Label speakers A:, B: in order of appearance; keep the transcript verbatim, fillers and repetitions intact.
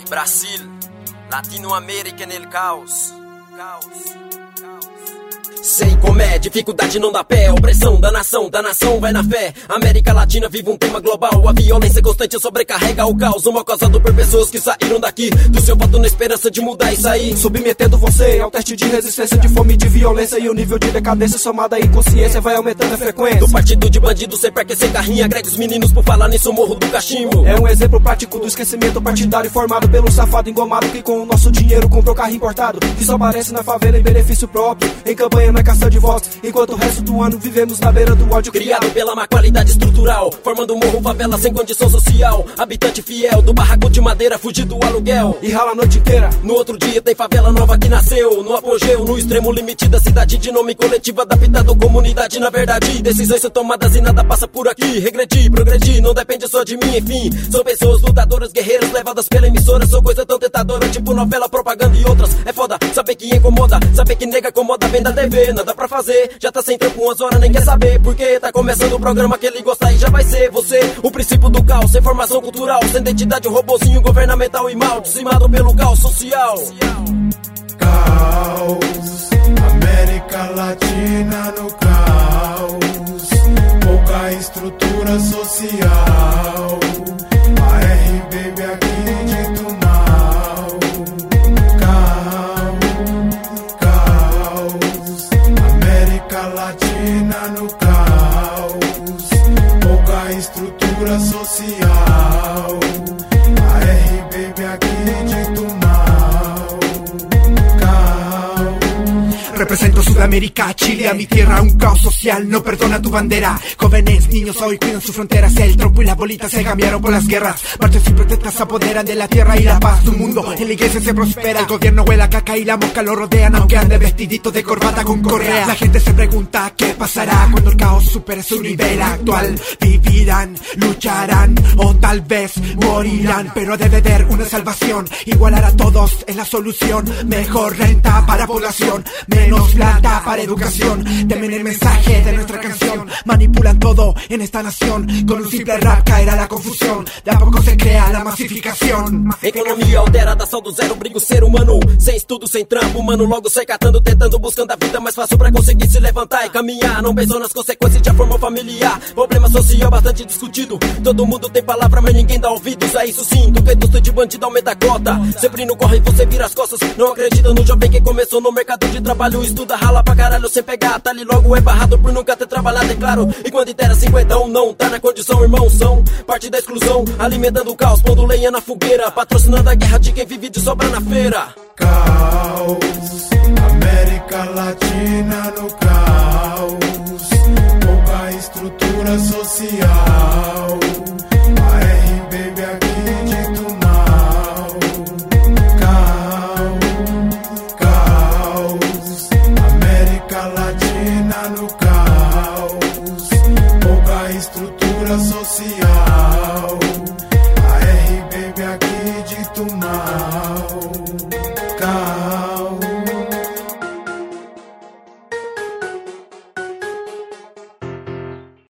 A: Brasil, Latinoamérica nel caos. Caos. Sei como é, dificuldade não dá pé. Opressão da nação, da nação vai na fé. América Latina vive um tema global. A violência constante sobrecarrega o caos. Uma causado por pessoas que saíram daqui do seu voto na esperança de mudar isso aí.
B: Submetendo você ao teste de resistência, de fome e de violência. E o nível de decadência somado à inconsciência vai aumentando a frequência.
A: Do partido de bandido sempre quer ser carrinha. Agrega os meninos por falar nisso, morro do cachimbo.
B: É um exemplo prático do esquecimento partidário formado pelo safado engomado que com o nosso dinheiro comprou carro importado, que só aparece na favela em benefício próprio, em campanha na caça de votos, enquanto o resto do ano vivemos na beira do ódio
A: criado pela má qualidade estrutural, formando morro, favela sem condição social. Habitante fiel do barraco de madeira, fugido do aluguel
B: e rala a noite inteira.
A: No outro dia tem favela nova que nasceu, no apogeu, no extremo limite da cidade, de nome coletivo adaptado comunidade. Na verdade, decisões são tomadas e nada passa por aqui. Regredir, progredir, não depende só de mim, enfim. São pessoas lutadoras, guerreiras, levadas pela emissora. Sou coisa tão tentadora, tipo novela, propaganda e outras. É foda saber que incomoda, saber que nega acomoda, vem da T V, nada pra fazer, já tá sem tempo, umas horas nem quer saber. Porque tá começando o programa que ele gosta e já vai ser você. O princípio do caos, sem formação cultural, sem identidade, um robozinho governamental e mal, dizimado pelo caos social.
C: Caos, América Latina no caos, pouca estrutura social. A R Baby acredito mal. Caos, América Latina no caos, pouca estrutura social. A R Baby acredito mal.
D: Represento Sudamérica, Chile, a mi tierra, un caos social, no perdona tu bandera. Jóvenes, niños hoy cuidan sus fronteras, el trompo y las bolitas se cambiaron por las guerras. Marchas y protestas se apoderan de la tierra y la paz. Tu mundo, en la iglesia se prospera, el gobierno huele a caca y la mosca lo rodean, aunque ande vestidito de corbata con correa. La gente se pregunta qué pasará cuando el caos supere su nivel actual. Vivirán, lucharán o tal vez morirán, pero debe haber una salvación. Igualar a todos es la solución, mejor renta para población, menos plata para educación. Temen el mensaje de nuestra canción, manipulan todo en esta nación. Con un simple rap caerá la confusión, de a poco se crea la masificación.
A: Economia alterada, só do zero, briga o ser humano. Sem estudo, sem trampo, mano, logo sai catando, tentando, buscando a vida mais fácil pra conseguir se levantar e caminhar. Não pensou nas consequências, já formou familiar. Problema social bastante discutido, todo mundo tem palavra, mas ninguém dá ouvidos a isso sim. Do reduto de bandido aumenta a cota, sempre não corre, você vira as costas. Não acredita no jovem que começou no mercado de trabalho, estuda, rala pra caralho sem pegar, tá ali logo é barrado por nunca ter trabalhado, é claro. E quando inteira cinquentão, não tá na condição, irmão, são parte da exclusão, alimentando o caos, pondo lenha na fogueira, patrocinando a guerra de quem vive de sobra na feira.
C: Caos, América Latina no caos, pouca estrutura social.